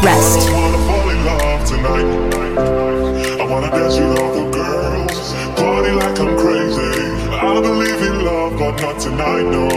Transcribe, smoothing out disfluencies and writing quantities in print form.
rest. I wanna fall in love tonight. I wanna dance with all the girls, party like I'm crazy. I believe in love, but not tonight, no.